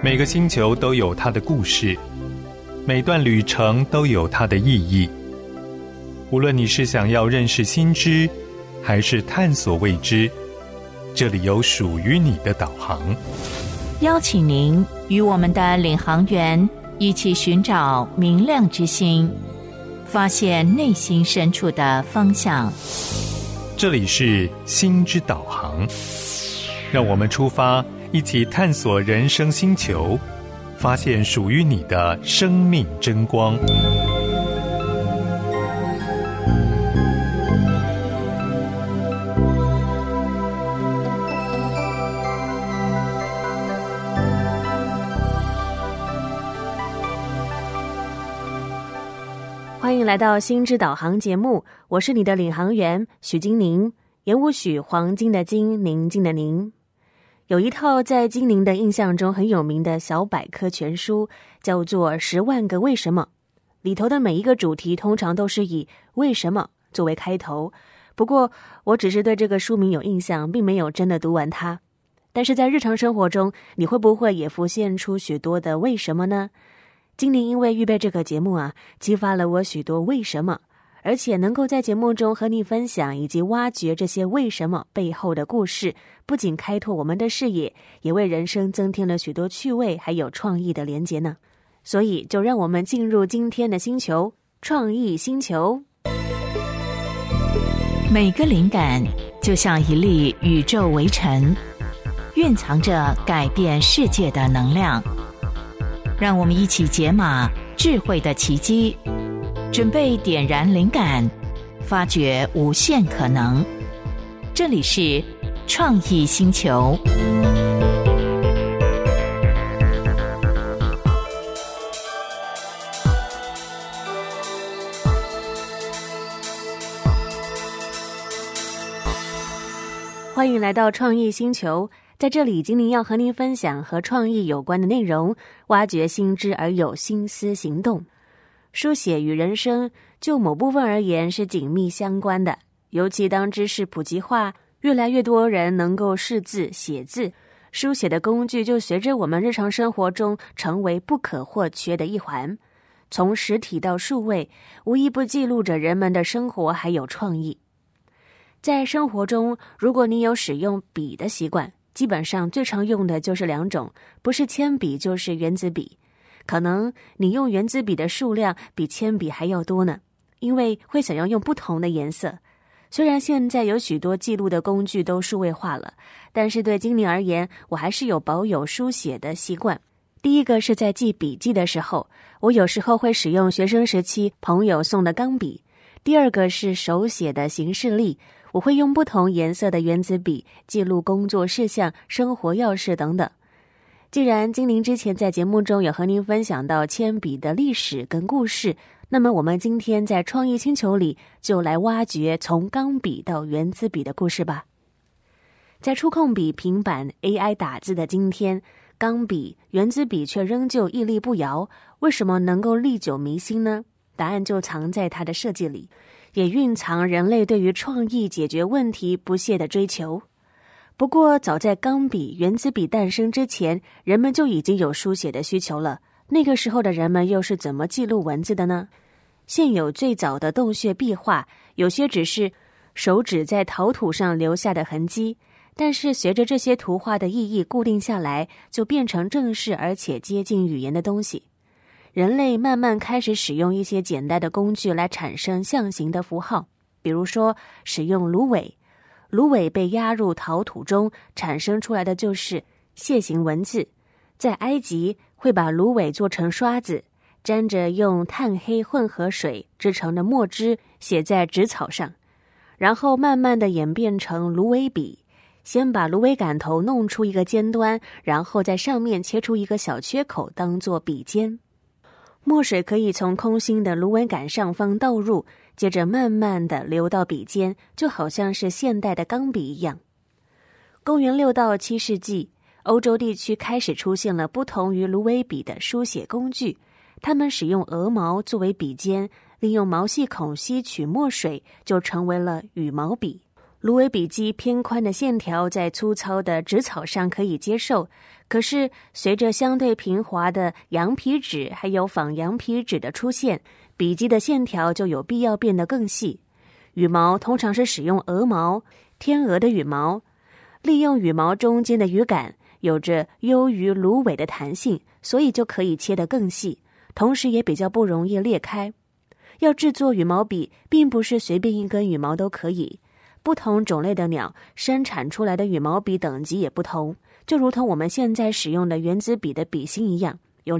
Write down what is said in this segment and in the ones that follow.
每个星球都有它的故事，每段旅程都有它的意义。无论你是想要认识新知，还是探索未知，这里有属于你的导航。 邀请您与我们的领航员一起寻找明亮之星，发现内心深处的方向。 这里是心之导航，让我们出发，一起探索人生星球，发现属于你的生命真光。 欢迎来到心之导航节目，我是你的领航员许金宁，言无许，黄金的金，宁静的宁。有一套在金宁的印象中很有名的小百科全书，叫做《10万个为什么》，里头的每一个主题通常都是以为什么作为开头。不过我只是对这个书名有印象，并没有真的读完它。但是在日常生活中，你会不会也浮现出许多的为什么呢？金宁因为预备这个节目激发了我许多为什么，而且能够在节目中和你分享以及挖掘这些为什么背后的故事，不仅开拓我们的视野，也为人生增添了许多趣味还有创意的连结呢。所以就让我们进入今天的星球，创意星球。 每个灵感就像一粒宇宙微尘，蕴藏着改变世界的能量。让我们一起解码智慧的奇迹，准备点燃灵感，发掘无限可能。这里是创意星球。 欢迎来到创意星球，在这里金宁要和您分享和创意有关的内容，挖掘新知而有心思行动。书写与人生就某部分而言是紧密相关的，尤其当知识普及化，越来越多人能够识字写字，书写的工具就随着我们日常生活中成为不可或缺的一环。从实体到数位，无一不记录着人们的生活还有创意。在生活中，如果你有使用笔的习惯，基本上最常用的就是2种，不是铅笔就是原子笔。可能你用原子笔的数量比铅笔还要多呢，因为会想要用不同的颜色。虽然现在有许多记录的工具都数位化了，但是对金宁而言，我还是有保有书写的习惯。第一个是在记笔记的时候，我有时候会使用学生时期朋友送的钢笔。第二个是手写的行事历，我会用不同颜色的原子笔记录工作事项、生活要事等等。既然金宁之前在节目中有和您分享到铅笔的历史跟故事，那么我们今天在创意星球里就来挖掘从钢笔到原子笔的故事吧。在触控笔、平板、AI 打字的今天，钢笔、原子笔却仍旧屹立不摇，为什么能够历久弥新呢？答案就藏在它的设计里，也蕴藏人类对于创意解决问题不懈的追求。不过早在钢笔、原子笔诞生之前，人们就已经有书写的需求了。那个时候的人们又是怎么记录文字的呢？现有最早的洞穴壁画，有些只是手指在陶土上留下的痕迹，但是随着这些图画的意义固定下来，就变成正式而且接近语言的东西。人类慢慢开始使用一些简单的工具来产生象形的符号，比如说使用芦苇。芦苇被压入陶土中，产生出来的就是楔形文字。在埃及会把芦苇做成刷子，沾着用炭黑混合水制成的墨汁写在纸草上，然后慢慢的演变成芦苇笔。先把芦苇杆头弄出一个尖端，然后在上面切出一个小缺口当作笔尖。墨水可以从空心的芦苇杆上方倒入，接着慢慢地流到笔尖，就好像是现代的钢笔一样。公元6到7世纪，欧洲地区开始出现了不同于芦苇笔的书写工具，他们使用鹅毛作为笔尖，利用毛细孔吸取墨水，就成为了羽毛笔。 芦苇笔迹偏宽的线条在粗糙的纸草上可以接受，可是随着相对平滑的羊皮纸还有仿羊皮纸的出现，笔迹的线条就有必要变得更细。羽毛通常是使用鹅毛，天鹅的羽毛，利用羽毛中间的羽杆，有着优于芦苇的弹性，所以就可以切得更细，同时也比较不容易裂开。要制作羽毛笔，并不是随便一根羽毛都可以，不同种类的鸟生产出来的羽毛笔等级也不同，就如同我们现在使用的原子笔的笔芯一样，有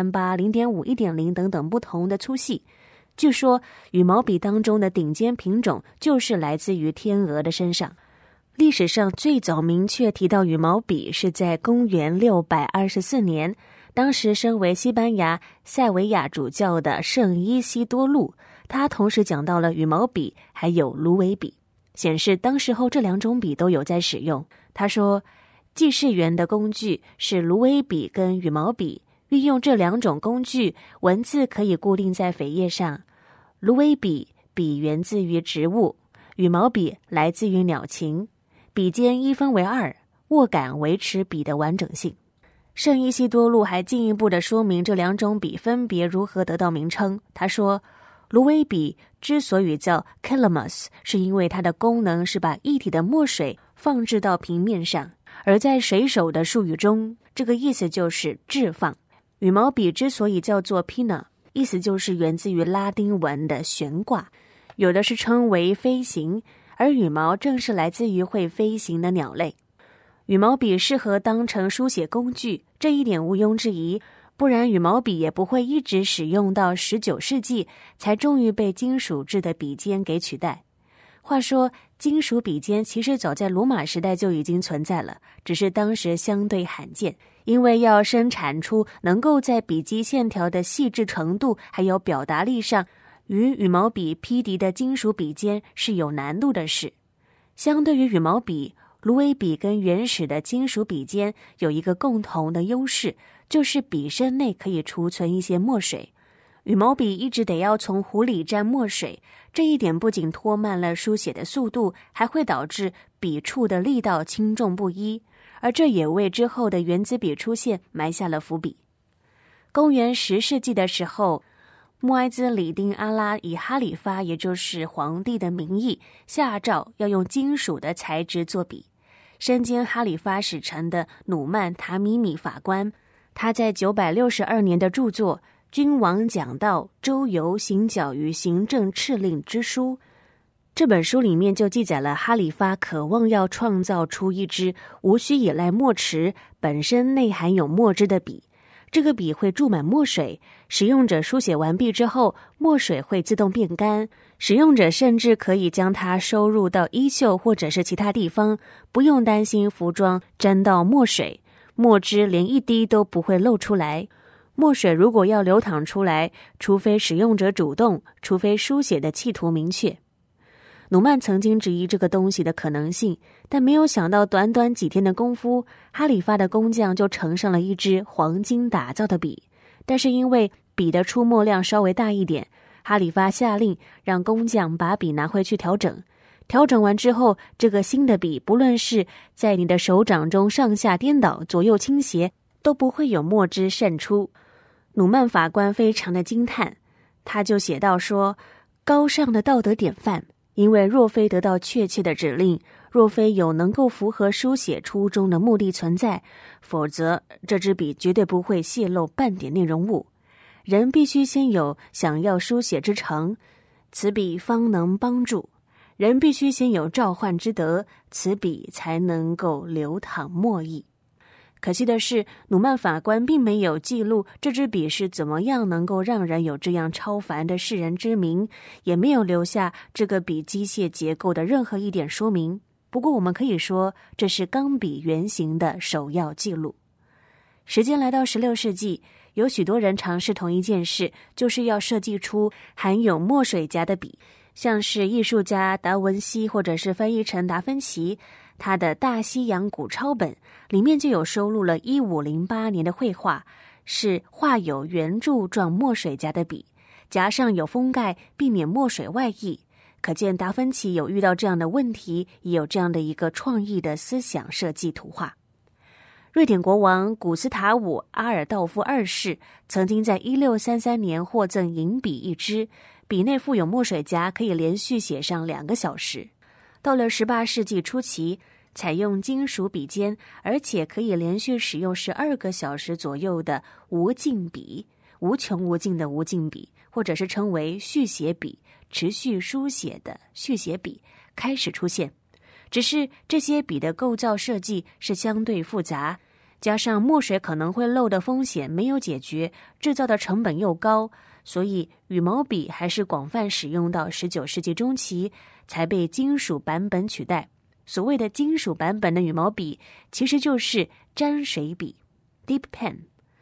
0.38、0.5、1.0 等等不同的粗细。据说羽毛笔当中的顶尖品种就是来自于天鹅的身上。历史上最早明确提到羽毛笔是在公元624年，当时身为西班牙塞维亚主教的圣伊西多禄，他同时讲到了羽毛笔还有芦苇笔，显示当时候这两种笔都有在使用。他说，记事员的工具是芦苇笔跟羽毛笔，运用这两种工具，文字可以固定在扉页上。芦苇笔源自于植物，羽毛笔来自于鸟禽，笔尖一分为二，握感维持笔的完整性。圣伊西多禄还进一步的说明这两种笔分别如何得到名称。他说，芦苇笔之所以叫 calamus， 是因为它的功能是把液体的墨水放置到平面上，而在水手的术语中，这个意思就是置放。羽毛笔之所以叫做 pinna， 意思就是源自于拉丁文的悬挂，有的是称为飞行，而羽毛正是来自于会飞行的鸟类。羽毛笔适合当成书写工具，这一点毋庸置疑，不然羽毛笔也不会一直使用到19世纪才终于被金属制的笔尖给取代。话说，金属笔尖其实早在罗马时代就已经存在了，只是当时相对罕见，因为要生产出能够在笔迹线条的细致程度还有表达力上与羽毛笔匹敌的金属笔尖是有难度的事。相对于羽毛笔，芦苇笔跟原始的金属笔尖有一个共同的优势，就是笔身内可以储存一些墨水。羽毛笔一直得要从壶里沾墨水，这一点不仅拖慢了书写的速度，还会导致笔触的力道轻重不一，而这也为之后的原子笔出现埋下了伏笔。公元10世纪的时候，穆埃兹里丁阿拉以哈里发，也就是皇帝的名义，下诏要用金属的材质做笔。身兼哈里发使臣的努曼塔米米法官，他在962年的著作《君王讲道周游行脚于行政敕令之书》，这本书里面就记载了哈里发渴望要创造出一支无需依赖墨池，本身内含有墨汁的笔。这个笔会注满墨水，使用者书写完毕之后，墨水会自动变干，使用者甚至可以将它收入到衣袖或者是其他地方，不用担心服装沾到墨水，墨汁连一滴都不会漏出来。墨水如果要流淌出来，除非使用者主动，除非书写的企图明确。努曼曾经质疑这个东西的可能性，但没有想到短短几天的功夫，哈里发的工匠就呈上了一支黄金打造的笔。但是因为笔的出墨量稍微大一点，哈里发下令让工匠把笔拿回去调整。调整完之后，这个新的笔不论是在你的手掌中上下颠倒、左右倾斜，都不会有墨汁渗出。努曼法官非常的惊叹，他就写道说，高尚的道德典范，因为若非得到确切的指令，若非有能够符合书写初衷的目的存在，否则这支笔绝对不会泄露半点内容物。人必须先有想要书写之诚，此笔方能帮助；人必须先有召唤之德，此笔才能够流淌墨意。可惜的是，努曼法官并没有记录这支笔是怎么样能够让人有这样超凡的世人之名，也没有留下这个笔机械结构的任何一点说明。不过我们可以说，这是钢笔原型的首要记录。时间来到16世纪，有许多人尝试同一件事，就是要设计出含有墨水夹的笔，像是艺术家达文西或者是翻译成达芬奇，他的大西洋古抄本里面就有收录了1508年的绘画，是画有圆柱状墨水夹的笔，夹上有封盖，避免墨水外溢。 可见达芬奇有遇到这样的问题，也有这样的一个创意的思想设计图画。瑞典国王古斯塔武·阿尔道夫二世曾经在1633年获赠银笔一支，笔内附有墨水夹，可以连续写上2个小时。到了18世纪初期，采用金属笔尖，而且可以连续使用12个小时左右的无尽笔，无穷无尽的无尽笔，或者是称为续写笔，持续书写的续写笔开始出现。只是这些笔的构造设计是相对复杂，加上墨水可能会漏的风险没有解决，制造的成本又高，所以羽毛笔还是广泛使用到19世纪中期才被金属版本取代。所谓的金属版本的羽毛笔其实就是沾水笔 Dip Pen。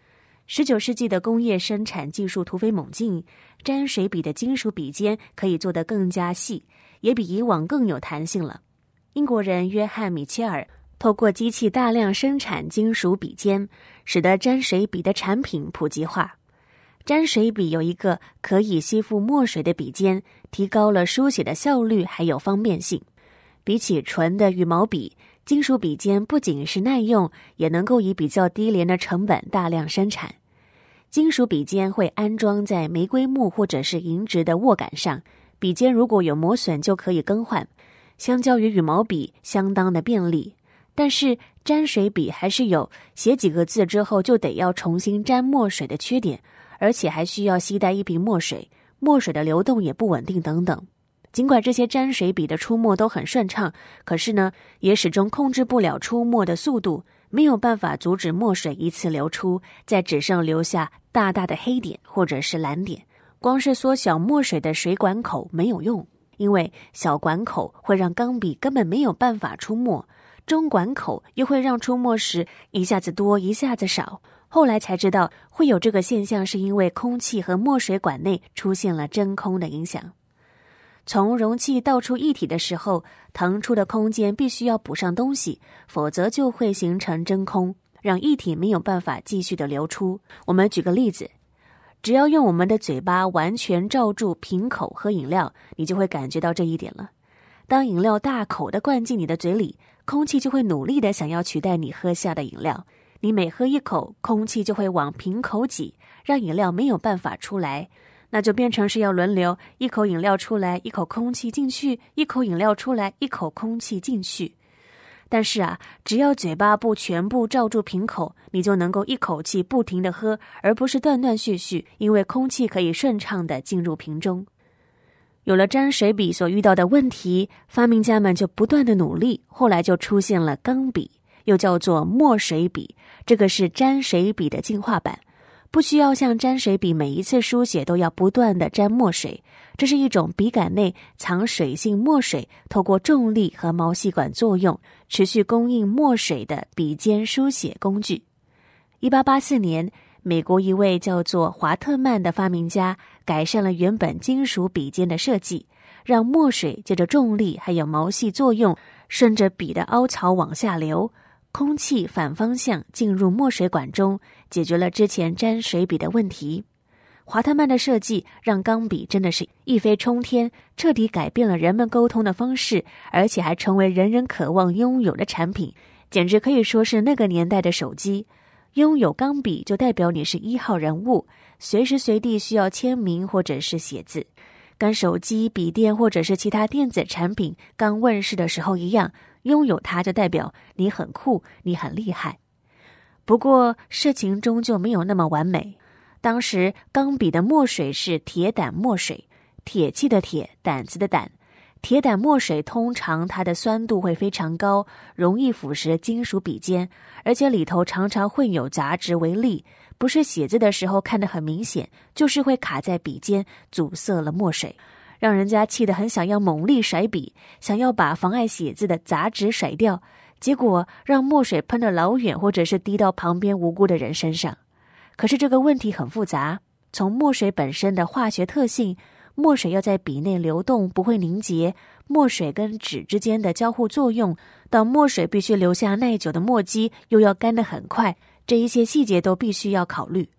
19世纪的工业生产技术突飞猛进，沾水笔的金属笔尖可以做得更加细，也比以往更有弹性了。英国人约翰·米切尔透过机器大量生产金属笔尖，使得沾水笔的产品普及化。沾水笔有一个可以吸附墨水的笔尖，提高了书写的效率还有方便性。比起纯的羽毛笔，金属笔尖不仅是耐用，也能够以比较低廉的成本大量生产。金属笔尖会安装在玫瑰木或者是银质的握杆上，笔尖如果有磨损就可以更换，相较于羽毛笔相当的便利。但是沾水笔还是有写几个字之后就得要重新沾墨水的缺点，而且还需要携带一瓶墨水，墨水的流动也不稳定等等。尽管这些沾水笔的出墨都很顺畅，可是呢，也始终控制不了出墨的速度，没有办法阻止墨水一次流出，在纸上留下大大的黑点或者是蓝点。光是缩小墨水的水管口没有用，因为小管口会让钢笔根本没有办法出墨，中管口又会让出墨时一下子多一下子少。后来才知道会有这个现象，是因为空气和墨水管内出现了真空的影响。从容器倒出液体的时候，腾出的空间必须要补上东西，否则就会形成真空，让液体没有办法继续的流出。我们举个例子，只要用我们的嘴巴完全罩住瓶口喝饮料，你就会感觉到这一点了。当饮料大口的灌进你的嘴里，空气就会努力的想要取代你喝下的饮料。你每喝一口，空气就会往瓶口挤，让饮料没有办法出来。那就变成是要轮流，一口饮料出来，一口空气进去，一口饮料出来，一口空气进去。但是啊，只要嘴巴不全部罩住瓶口，你就能够一口气不停地喝，而不是断断续续，因为空气可以顺畅地进入瓶中。有了沾水笔所遇到的问题，发明家们就不断地努力，后来就出现了钢笔，又叫做墨水笔，这个是沾水笔的进化版。不需要像沾水笔每一次书写都要不断的沾墨水，这是一种笔杆内藏水性墨水，透过重力和毛细管作用，持续供应墨水的笔尖书写工具。1884年，美国一位叫做华特曼的发明家改善了原本金属笔尖的设计，让墨水借着重力还有毛细作用，顺着笔的凹槽往下流，空气反方向进入墨水管中，解决了之前沾水笔的问题。华特曼的设计让钢笔真的是一飞冲天，彻底改变了人们沟通的方式，而且还成为人人渴望拥有的产品，简直可以说是那个年代的手机。拥有钢笔就代表你是1号人物，随时随地需要签名或者是写字，跟手机、笔电或者是其他电子产品刚问世的时候一样，拥有它就代表你很酷，你很厉害。不过事情终究没有那么完美。当时钢笔的墨水是铁胆墨水，铁器的铁，胆子的胆。铁胆墨水通常它的酸度会非常高，容易腐蚀金属笔尖，而且里头常常混有杂质为粒，不是写字的时候看得很明显，就是会卡在笔尖，阻塞了墨水，让人家气得很想要猛力甩笔，想要把妨碍写字的杂质甩掉，结果让墨水喷得老远，或者是滴到旁边无辜的人身上。可是这个问题很复杂，从墨水本身的化学特性，墨水要在笔内流动不会凝结，墨水跟纸之间的交互作用，到墨水必须留下耐久的墨迹，又要干得很快，这一些细节都必须要考虑。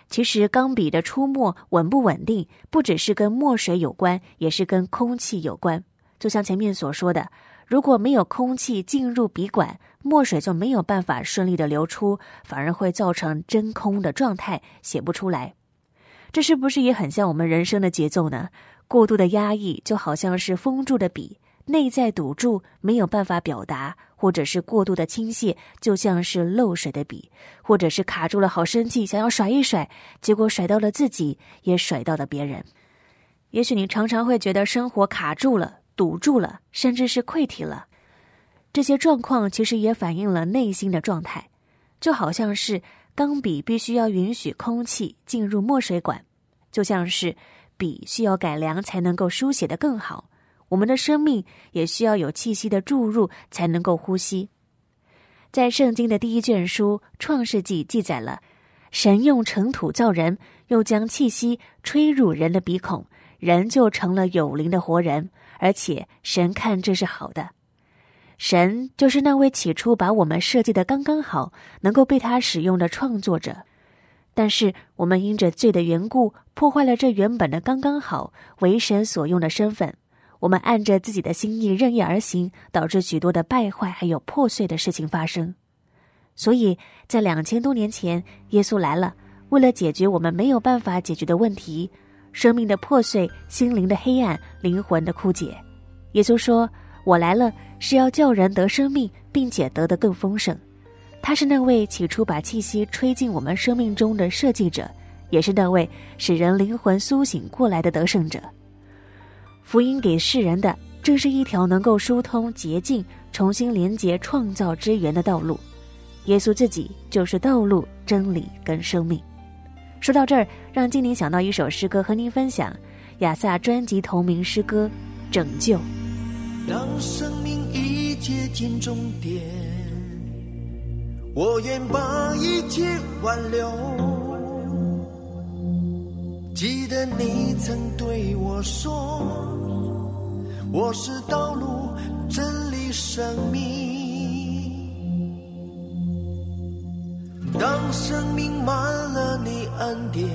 其实钢笔的出墨稳不稳定，不只是跟墨水有关，也是跟空气有关。就像前面所说的，如果没有空气进入笔管，墨水就没有办法顺利的流出，反而会造成真空的状态，写不出来。这是不是也很像我们人生的节奏呢？过度的压抑就好像是封住的笔，内在堵住，没有办法表达，或者是过度的倾泻，就像是漏水的笔，或者是卡住了，好生气，想要甩一甩，结果甩到了自己，也甩到了别人。也许你常常会觉得生活卡住了，堵住了，甚至是溃体了。这些状况其实也反映了内心的状态，就好像是钢笔必须要允许空气进入墨水管，就像是笔需要改良才能够书写得更好，我们的生命也需要有气息的注入才能够呼吸。在圣经的第一卷书《创世纪》记载了，神用尘土造人，又将气息吹入人的鼻孔，人就成了有灵的活人，而且神看这是好的。神就是那位起初把我们设计得刚刚好，能够被他使用的创作者。但是我们因着罪的缘故，破坏了这原本的刚刚好，为神所用的身份。我们按着自己的心意任意而行，导致许多的败坏还有破碎的事情发生。所以在2000多年前，耶稣来了，为了解决我们没有办法解决的问题，生命的破碎，心灵的黑暗，灵魂的枯竭。耶稣说，我来了是要叫人得生命，并且得得更丰盛。他是那位起初把气息吹进我们生命中的设计者，也是那位使人灵魂苏醒过来的得胜者。福音给世人的正是一条能够疏通洁净，重新连结创造之源的道路。耶稣自己就是道路、真理跟生命。说到这儿，让精灵想到一首诗歌和您分享，亚萨专辑同名诗歌《拯救》。 当生命已接近终点，我愿把一切挽留。记得你曾对我说，我是道路、真理、生命。当生命满了你恩典，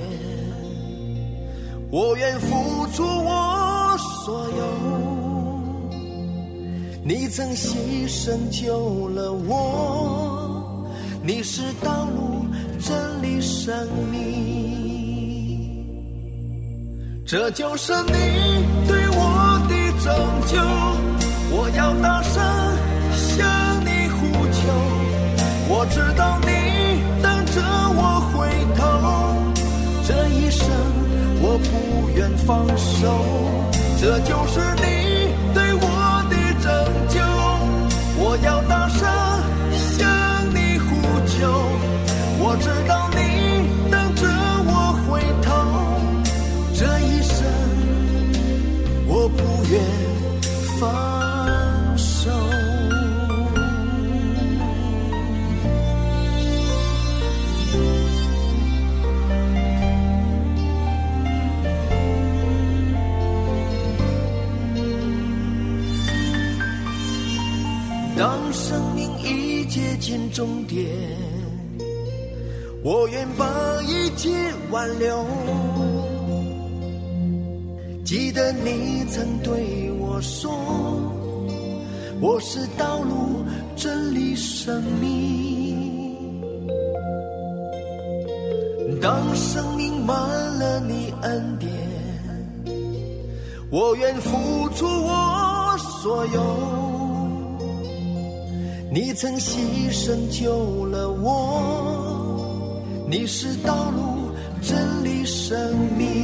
我愿付出我所有。你曾牺牲救了我，你是道路、真理、生命。这就是你对我的拯救，我要大声向你呼求。我知道你等着我回头，这一生我不愿放手。这就是你对我的拯救，我要大声向你呼求。我知道你等着我回头，这一生我不愿放手。当生命已接近终点，我愿把一切挽留。记得你曾对我说，我是道路、真理、生命。当生命满了你恩典，我愿付出我所有。你曾牺牲救了我，你是道路、真理、生命。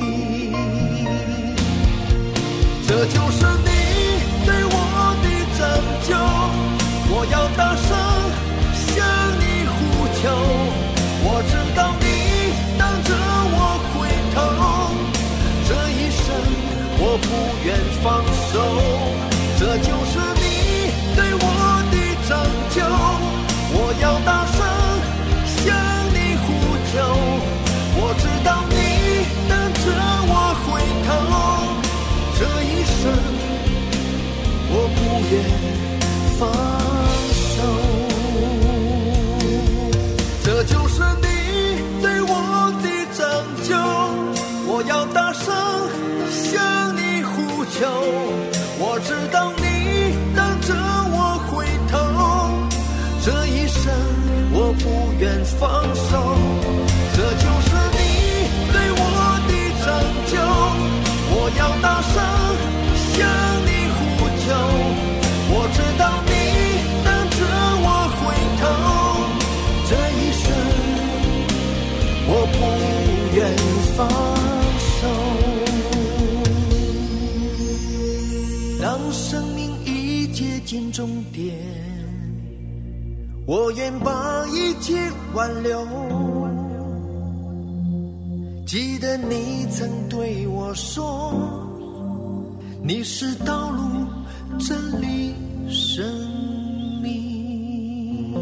这就是你对我的拯救，我要大声向你呼求。我知道你等着我回头，这一生我不愿放手。这就是你对我的拯救，我要大声向你呼求。我知道你等着我回头，这一生我不愿放手。这就是你对我的拯我不愿放手，这就是你对我的拯救。我要大声向你呼救，我知道你等着我回头，这一生我不愿放手。当生命已接近终点，我愿把一切挽留。记得你曾对我说，你是道路、真理、生命。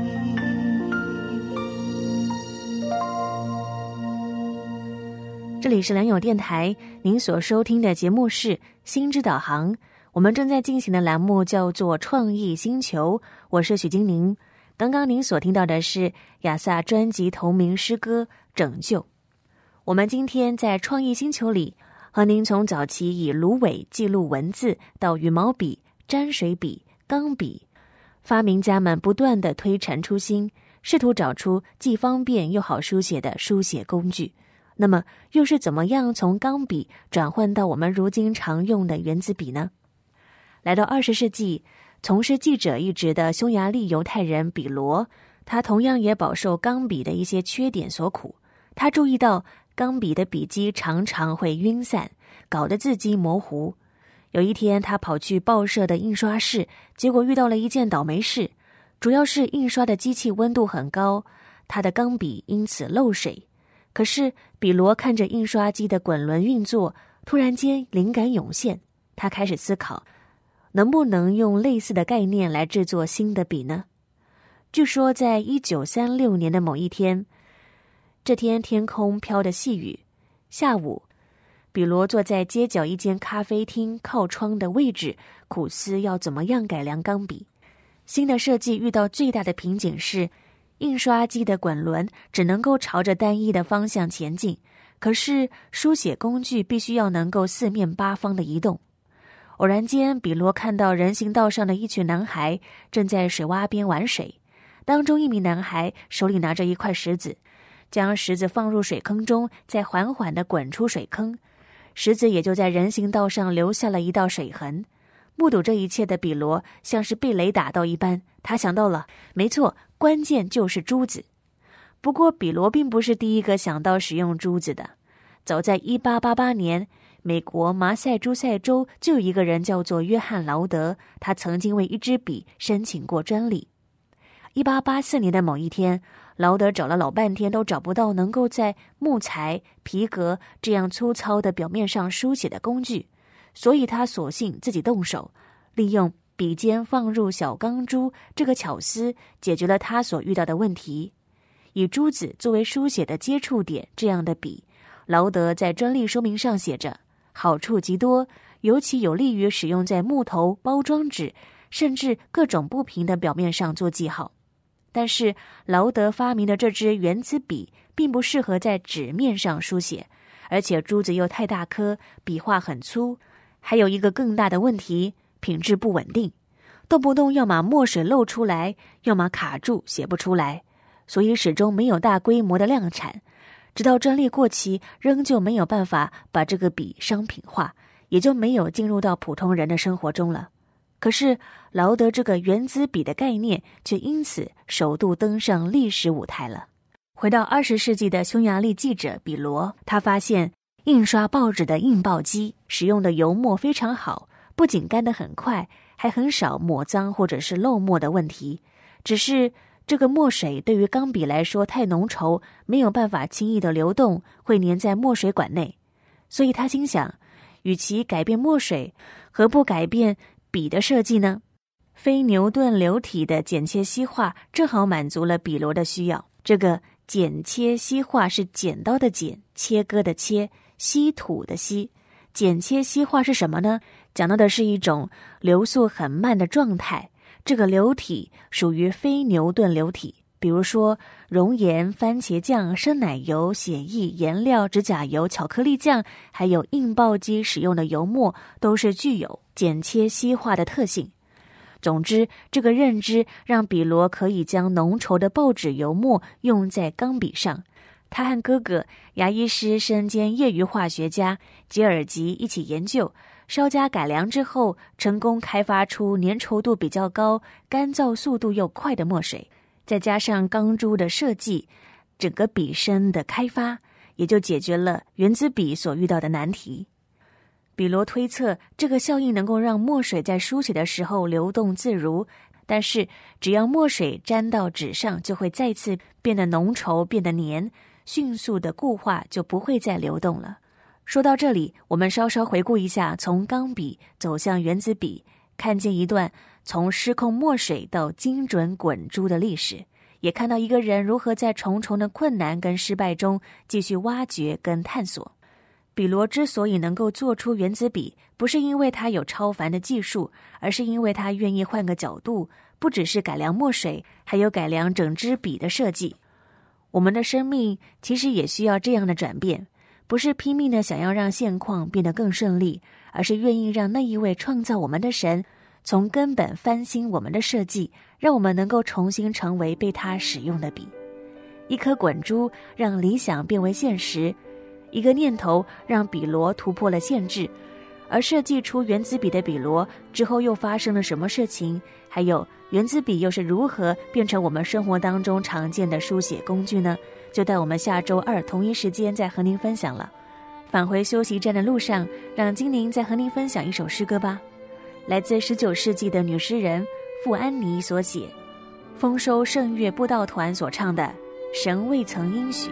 这里是良友电台，您所收听的节目是心之导航。我们正在进行的栏目叫做创意星球，我是许金宁。刚刚您所听到的是亚萨专辑同名诗歌《拯救》。我们今天在创意星球里，和您从早期以芦苇记录文字，到羽毛笔、沾水笔、钢笔，发明家们不断地推陈出新，试图找出既方便又好书写的书写工具。那么又是怎么样从钢笔转换到我们如今常用的原子笔呢？来到20世纪，从事记者一职的匈牙利犹太人比罗，他同样也饱受钢笔的一些缺点所苦。他注意到钢笔的笔迹常常会晕散，搞得字迹模糊。有一天，他跑去报社的印刷室，结果遇到了一件倒霉事，主要是印刷的机器温度很高，他的钢笔因此漏水。可是比罗看着印刷机的滚轮运作，突然间灵感涌现，他开始思考，能不能用类似的概念来制作新的笔呢？据说在1936年的某一天，这天天空飘着细雨，下午，比罗坐在街角一间咖啡厅靠窗的位置，苦思要怎么样改良钢笔。新的设计遇到最大的瓶颈是，印刷机的滚轮只能够朝着单一的方向前进，可是书写工具必须要能够四面八方的移动。偶然间，比罗看到人行道上的一群男孩正在水洼边玩水，当中一名男孩手里拿着一块石子，将石子放入水坑中，再缓缓地滚出水坑，石子也就在人行道上留下了一道水痕。目睹这一切的比罗像是被雷打到一般，他想到了，没错，关键就是珠子。不过比罗并不是第一个想到使用珠子的。早在1888年，美国麻塞诸塞州就有一个人叫做约翰劳德，他曾经为一支笔申请过专利。1884年的某一天，劳德找了老半天都找不到能够在木材、皮革这样粗糙的表面上书写的工具，所以他索性自己动手，利用笔尖放入小钢珠这个巧思，解决了他所遇到的问题。以珠子作为书写的接触点，这样的笔，劳德在专利说明上写着好处极多，尤其有利于使用在木头、包装纸甚至各种不平的表面上做记号。但是劳德发明的这支原子笔并不适合在纸面上书写，而且珠子又太大颗，笔画很粗，还有一个更大的问题，品质不稳定，动不动要么墨水漏出来，要么卡住写不出来，所以始终没有大规模的量产。直到专利过期，仍旧没有办法把这个笔商品化，也就没有进入到普通人的生活中了。可是劳德这个原子笔的概念却因此首度登上历史舞台了。回到20世纪的匈牙利记者比罗，他发现印刷报纸的印报机使用的油墨非常好，不仅干得很快，还很少抹脏或者是漏墨的问题。只是这个墨水对于钢笔来说太浓稠，没有办法轻易的流动，会粘在墨水管内。所以他心想，与其改变墨水，何不改变笔的设计呢？非牛顿流体的剪切锡画正好满足了比罗的需要。这个剪切锡画是剪刀的剪，切割的切，稀土的稀。剪切锡画是什么呢？讲到的是一种流速很慢的状态，这个流体属于非牛顿流体。比如说熔岩、番茄酱、生奶油、血液、颜料、指甲油、巧克力酱，还有印报机使用的油墨，都是具有剪切锡画的特性。 总之，这个认知让比罗可以将浓稠的报纸油墨用在钢笔上。他和哥哥牙医师身兼业余化学家吉尔吉一起研究，稍加改良之后，成功开发出粘稠度比较高、干燥速度又快的墨水。再加上钢珠的设计，整个笔身的开发也就解决了原子笔所遇到的难题。比罗推测，这个效应能够让墨水在书写的时候流动自如，但是只要墨水沾到纸上，就会再次变得浓稠，变得黏，迅速的固化，就不会再流动了。说到这里，我们稍稍回顾一下从钢笔走向原子笔，看见一段从失控墨水到精准滚珠的历史，也看到一个人如何在重重的困难跟失败中继续挖掘跟探索。比罗之所以能够做出原子笔，不是因为他有超凡的技术，而是因为他愿意换个角度，不只是改良墨水，还有改良整支笔的设计。我们的生命其实也需要这样的转变，不是拼命的想要让现况变得更顺利，而是愿意让那一位创造我们的神从根本翻新我们的设计，让我们能够重新成为被他使用的笔。一颗滚珠让理想变为现实，一个念头让比罗突破了限制，而设计出原子笔的比罗之后又发生了什么事情？还有原子笔又是如何变成我们生活当中常见的书写工具呢？就在我们下周二同一时间再和您分享了。返回休息站的路上，让精灵再和您分享一首诗歌吧，来自19世纪的女诗人傅安妮所写，丰收圣乐布道团所唱的《神未曾应许》。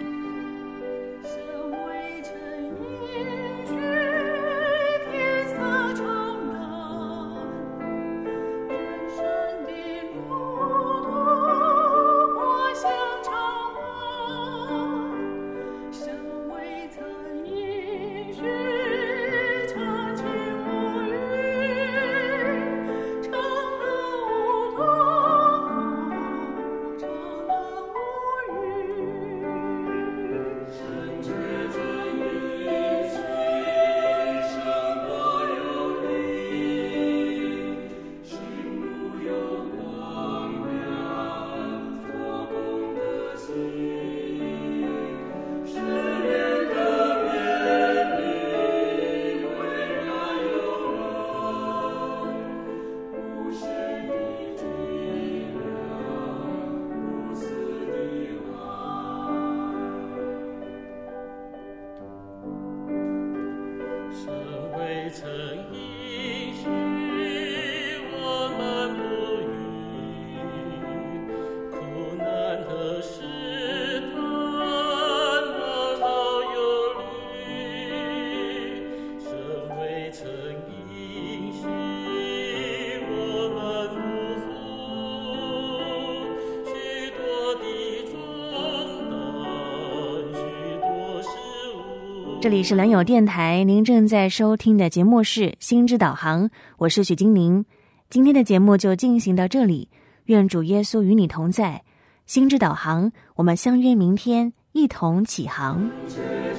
这里是良友电台，您正在收听的节目是心之导航，我是许金玲。今天的节目就进行到这里，愿主耶稣与你同在。心之导航，我们相约明天，一同起航。